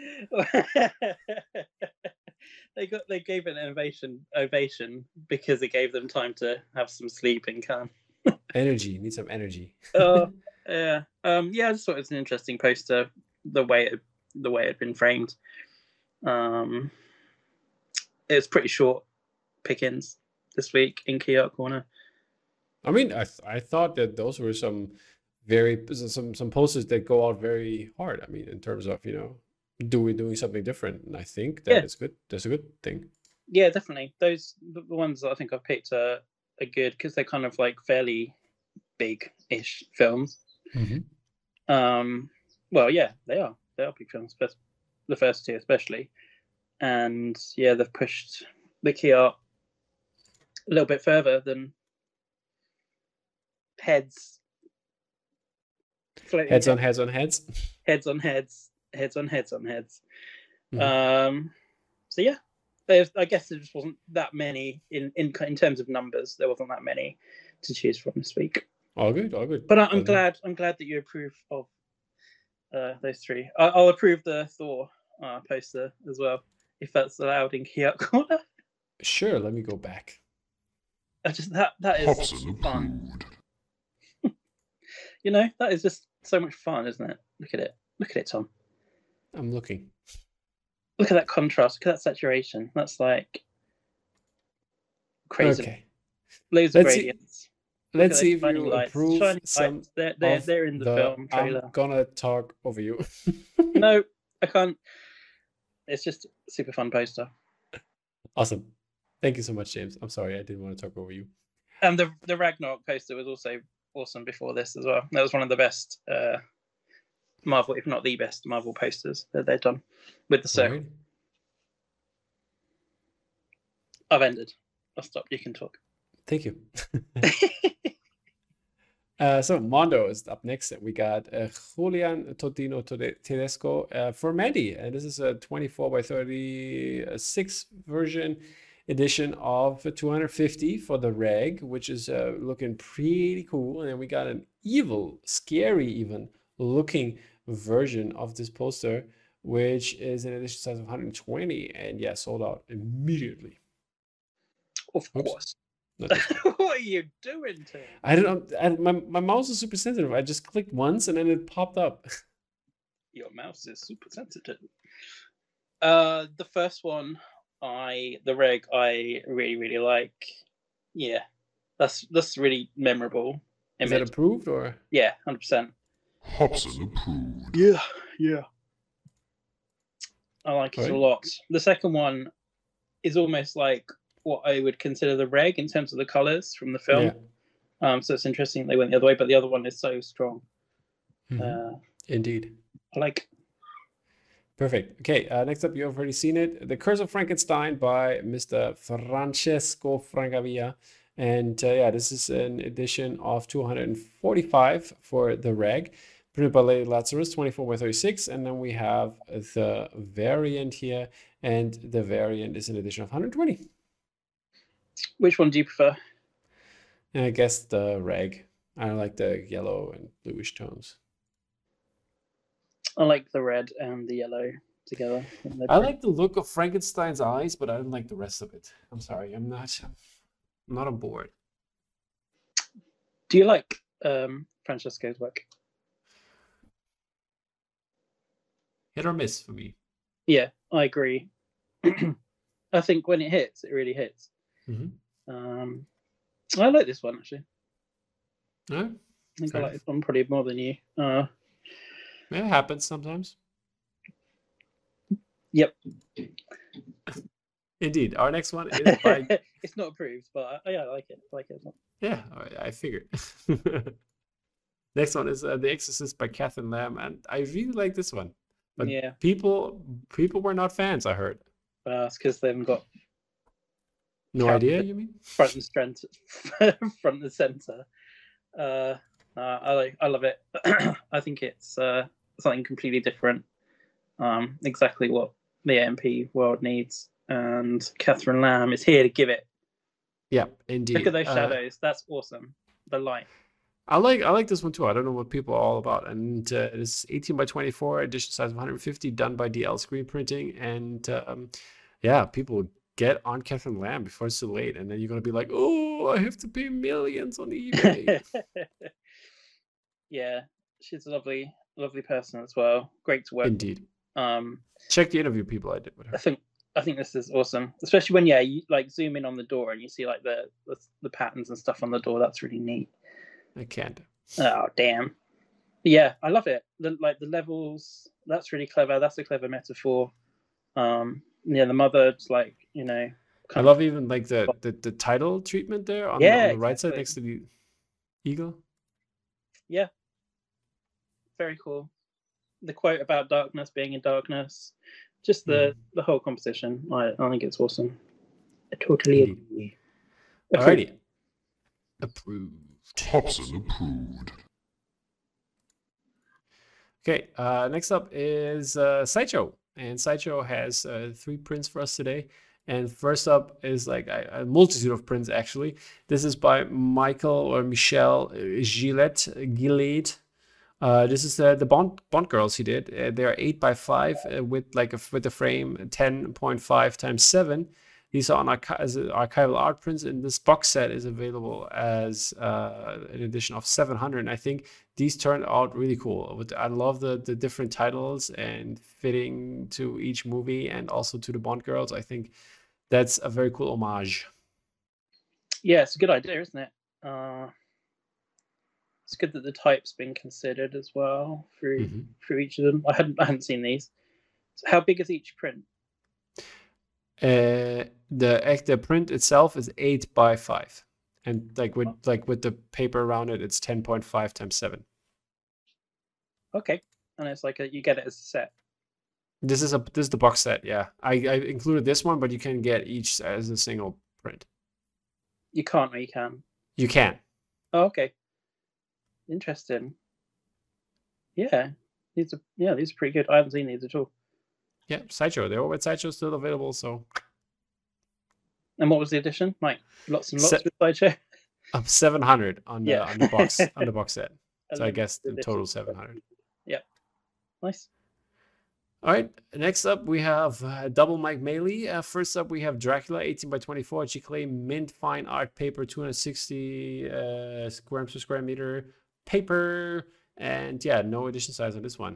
they got they gave an ovation ovation because it gave them time to have some sleep in Cannes. Energy, need some energy. Oh, yeah. Um, yeah, I just thought it was an interesting poster. the way it, the way it had been framed. Um, it was pretty short pickings this week in Key Art Corner. I mean, I th- I thought that those were some very some some posters that go out very hard. I mean, in terms of, you know, doing doing something different, and I think that Yeah. is good. That's a good thing. Yeah, definitely. Those the the ones that I think I've picked are, are good because they're kind of like fairly big-ish films. Mm-hmm. Um, well, yeah, they are. They are big films, but the first two especially. And yeah, they've pushed the key art a little bit further than heads. floating Heads on heads, heads on heads. heads on heads, heads on heads on heads. Mhm. Um, so yeah, there's, I guess there just wasn't that many in, in in terms of numbers. There wasn't that many to choose from this week. All good, all good. But I, I'm Doesn't- glad. I'm glad that you approve of uh, those three. I, I'll approve the Thor uh, poster as well, if that's allowed in Key Art Corner. Sure, let me go back. I just that that is Hobson fun. approved. You know, that is just so much fun, isn't it? Look at it. Look at it, Tom. I'm looking. Look at that contrast. Look at that saturation. That's like crazy. Okay. Loads of Let's see- gradients. Look Let's at see those if shining you lights. approve Shining some lights. They're they're, of they're in the, the film trailer. I'm gonna talk over you. No, I can't. It's just a super fun poster. Awesome. Thank you so much, James. I'm sorry, I didn't want to talk over you. And the the Ragnarok poster was also awesome before this as well. That was one of the best uh, Marvel, if not the best Marvel posters that they've done with the circle. Alright. I've ended. I'll stop. You can talk. Thank you. Uh, so Mondo is up next. We got uh, Julian Totino Tode- Tedesco uh, for Mandy, and this is a twenty-four by thirty-six version edition of two hundred fifty for the reg, which is uh, looking pretty cool. And then we got an evil, scary even looking version of this poster, which is an edition size of one hundred twenty, and yeah, sold out immediately. Of Oops. course. Not this one. What are you doing, Tim? I don't know. I, my, my mouse is super sensitive. I just clicked once and then it popped up. Your mouse is super sensitive. Uh, the first one, I the reg, I really really like. Yeah, that's that's really memorable. Is that Image. approved or? Yeah, hundred percent. Hobson approved. Yeah, yeah. I like it Right. a lot. The second one is almost like what I would consider the reg in terms of the colors from the film. Yeah. Um, so it's interesting they went the other way, but the other one is so strong. Mhm. Uh, Indeed. I like. Perfect. Okay, uh, next up, you've already seen it. The Curse of Frankenstein by Mister Francesco Francavilla. And uh, yeah, this is an edition of two hundred forty-five for the reg, printed by Lady Lazarus, twenty-four by thirty-six. And then we have the variant here, and the variant is an edition of one hundred twenty. Which one do you prefer? And I guess the reg. I don't like the yellow and bluish tones. I like the red and the yellow together. I think they're I pretty- like the look of Frankenstein's eyes, but I don't like the rest of it. I'm sorry, I'm not. I'm not on board. Do you like um, Francesco's work? Hit or miss for me. Yeah, I agree. I think when it hits, it really hits. Mhm. Um, I like this one actually. No, I think Fair I like this one probably more than you. Uh, it happens sometimes. yep. Indeed. Our next one is by. It's not approved, but I, yeah, I like it. I like it. Yeah, I, I figured. Next one is uh, The Exorcist by Catherine Lamb, and I really like this one. But Yeah, people, people were not fans. I heard. uh, it's because they haven't got No Cat- idea. You mean? front and strength, front and center. Uh, uh, I like, I love it. I think it's uh, something completely different. Um, exactly what the A M P world needs, and Catherine Lamb is here to give it. Yeah, indeed. Look at those Uh, shadows. That's awesome. The light. I like I like this one too. I don't know what people are all about. And uh, it is eighteen by twenty-four, edition size of one hundred fifty, done by D L Screen Printing. And um, yeah, people get on Catherine Lamb before it's too late. And then you're going to be like, oh, I have to pay millions on eBay. Yeah, she's a lovely, lovely person as well. Great to work with. Indeed. Um, Check the interview people I did with her. I think I think this is awesome, especially when yeah, you like zoom in on the door and you see like the the, the patterns and stuff on the door. That's really neat. I can't. Oh damn. Yeah, I love it. The like the levels. That's really clever. That's a clever metaphor. Um, yeah, the mother's like you know. I love even like the, the, the title treatment there on, Yeah, the, on the right side exactly. next to the eagle. Yeah, very cool. The quote about darkness being in darkness, just the Mhm. the whole composition. I, I think it's awesome. I totally Indeed. agree. Alrighty. Approved. Hobson approved. Okay, uh, next up is uh, Sideshow. And Sideshow has uh, three prints for us today. And first up is like a, a multitude of prints, actually. This is by Michael or Michel Gillette. Gillette. Uh, this is the, the Bond Bond girls he did. Uh, they are eight by five uh, with like a, with the frame ten point five times seven. These are on archi- as archival art prints, and this box set is available as uh, an edition of seven hundred. And I think these turned out really cool. With I love the the different titles and fitting to each movie and also to the Bond girls. I think that's a very cool homage. Yeah, it's a good idea, isn't it? Uh, it's good that the type's been considered as well for Mm-hmm. for each of them. I hadn't I hadn't seen these. So how big is each print? Uh, the act the print itself is eight by five, and like with like with the paper around it, it's ten point five times seven. Okay, and it's like a, you get it as a set. This is a this is the box set. Yeah, I, I included this one, but you can get each as a single print. You can't, or you can. You can. Oh, okay. Interesting. Yeah, these are yeah these are pretty good. I haven't seen these at all. Yeah, Sideshow. They're over at Sideshow, still available. So. And what was the edition? Like lots and lots Se- with Sideshow. Um, seven hundred on the Yeah. on the box on the box set. So I Limited guess in edition. total seven hundred. Yeah, nice. All right. Next up, we have uh, double Mike Maley. Uh, first up, we have Dracula, eighteen by twenty-four, Giclée mint fine art paper, two hundred sixty uh, grams per square meter paper, and yeah, no edition size on this one.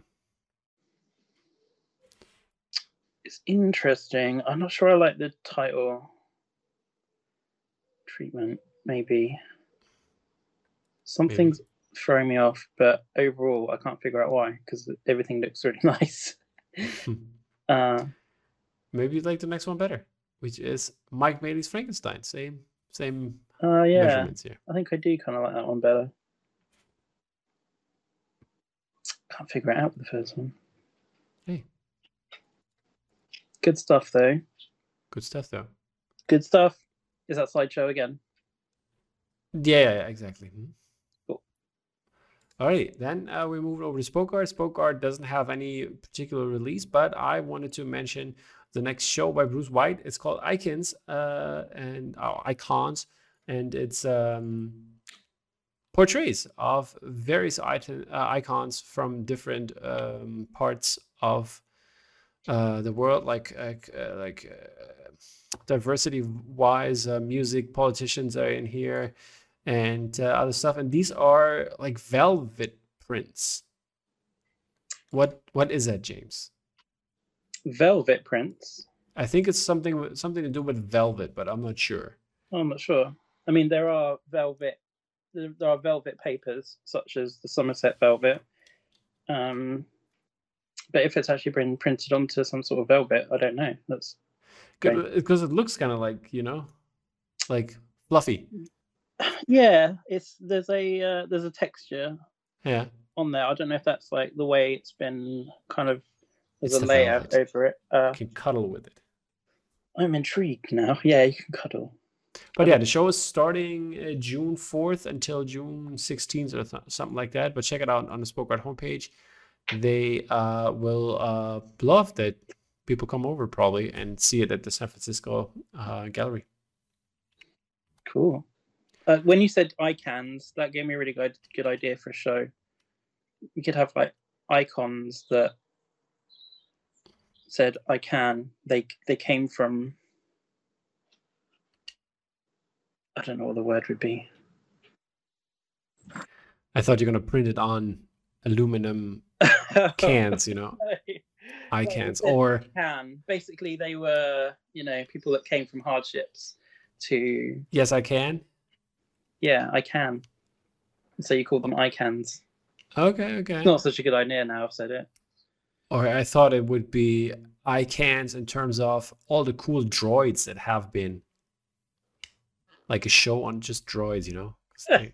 It's interesting. I'm not sure I like the title treatment. Maybe something's Maybe. throwing me off, but overall, I can't figure out why because everything looks really nice. uh, Maybe you like the next one better, which is Mike Maley's Frankenstein. Same, same uh, yeah, measurements here. I think I do kind of like that one better. Can't figure it out with the first one. Hey, good stuff though. good stuff though. Good stuff. Is that Sideshow again? Yeah, yeah, yeah, exactly. Hmm. Cool. All right, then uh, we moved over to Spoke Art. Spoke Art doesn't have any particular release, but I wanted to mention the next show by Bruce White. It's called Icons uh, and uh, Icons, and it's um, portraits of various item, uh, icons from different um, parts of uh, the world, like uh, like uh, diversity-wise, uh, music, politicians are in here, and uh, other stuff. And these are like velvet prints. What what is that, James? Velvet prints. I think it's something with, something to do with velvet, but I'm not sure. I'm not sure. I mean, there are velvet. There are velvet papers, such as the Somerset velvet. Um, but if it's actually been printed onto some sort of velvet, I don't know. That's Good, because it looks kind of like, you know, like fluffy. yeah. It's there's a uh, there's a texture Yeah. on there. I don't know if that's like the way it's been kind of there's It's a the layer velvet. over it. Uh, You can cuddle with it. I'm intrigued now. Yeah, you can cuddle. But yeah, the show is starting uh, June fourth until June sixteenth or th- something like that. But check it out on the Spoke Art homepage. They uh, will uh, love that people come over probably and see it at the San Francisco uh, gallery. Cool. Uh, when you said icons, that gave me a really good good idea for a show. We could have like icons that said "I can." They they came from. I don't know what the word would be. I thought you're gonna print it on aluminum cans, you know, I cans, or can. Basically, they were, you know, people that came from hardships to. Yes, I can. Yeah, I can. So you call them I cans. Okay, okay. It's not such a good idea now I've said it. Or I thought it would be I cans in terms of all the cool droids that have been, like a show on just droids, you know. They,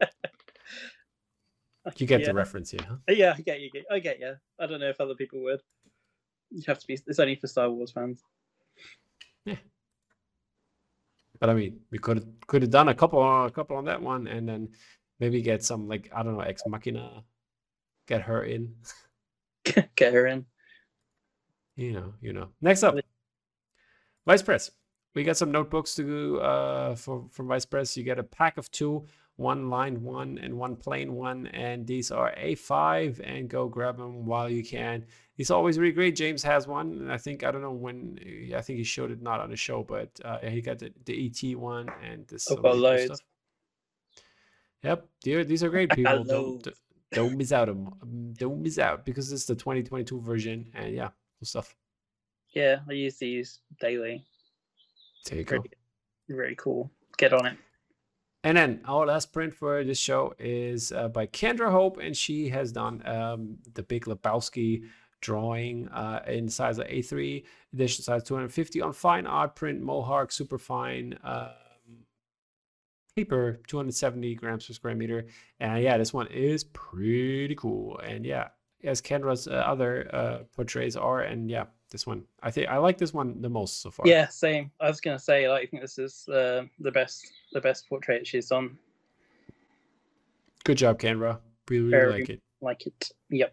you get yeah. the reference here, huh? Yeah, I get you. I get you. I don't know if other people would. You have to be. It's only for Star Wars fans. Yeah. But I mean, we could could have done a couple a couple on that one, and then maybe get some, like, I don't know, Ex Machina, get her in. Get her in. You know, you know. Next up, Vice Press. We got some notebooks to go uh, for from Vice Press. You get a pack of two, one lined one and one plain one, and these are A five. And go grab them while you can. He's always really great. James has one, and I think I don't know when. I think he showed it not on the show, but uh, he got the, the E T one and this. I've got loads. Stuff. Yep, Dude, these are great. People don't don't miss out them. Don't miss out because it's the twenty twenty-two version, and yeah, cool stuff. Yeah, I use these daily. There you very, go. Very cool. Get on it. And then our last print for this show is uh, by Kendra Hope, and she has done um, the Big Lebowski drawing uh, in size of A three, edition size two hundred fifty on fine art print, Mohawk, super fine um, paper, two hundred seventy grams per square meter. And yeah, this one is pretty cool. And yeah, as Kendra's uh, other uh, portraits are, and yeah, this one, I think I like this one the most so far. Yeah, same. I was gonna say, like, I think this is uh, the best, the best portrait she's done. Good job, Kendra. We really Very like it. Like it. Yep.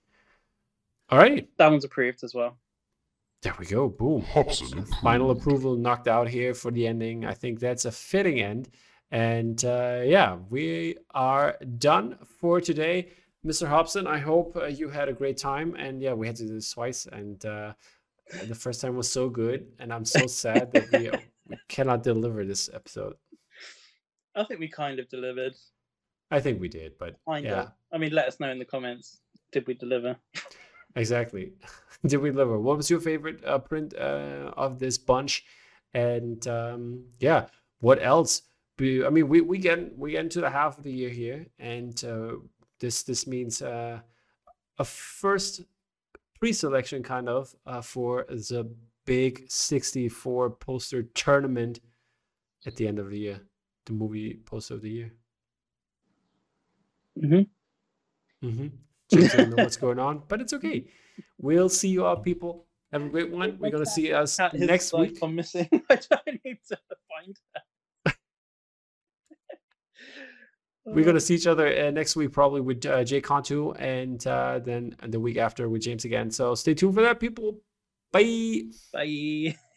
All right. That one's approved as well. There we go. Boom. Hobson. Final approval knocked out here for the ending. I think that's a fitting end. And uh, yeah, we are done for today. Mister Hobson, I hope uh, you had a great time. And yeah, we had to do this twice. And uh, the first time was so good. And I'm so sad that we, we cannot deliver this episode. I think we kind of delivered. I think we did, but kind yeah. of. I mean, let us know in the comments. Did we deliver? Exactly. Did we deliver? What was your favorite uh, print uh, of this bunch? And um, yeah, what else? Be, I mean, we we get we get into the half of the year here, and uh, this this means uh, a first pre-selection kind of uh, for the big sixty-four poster tournament at the end of the year, the movie poster of the year. Mm-hmm. Mm-hmm. James doesn't know what's going on, but it's okay. We'll see you all, people. Have a great one. We're gonna see us next week. I'm missing. I don't need to find her. We're gonna see each other uh, next week, probably with uh, Jay Cantu, and uh, then the week after with James again. So stay tuned for that, people. Bye. Bye.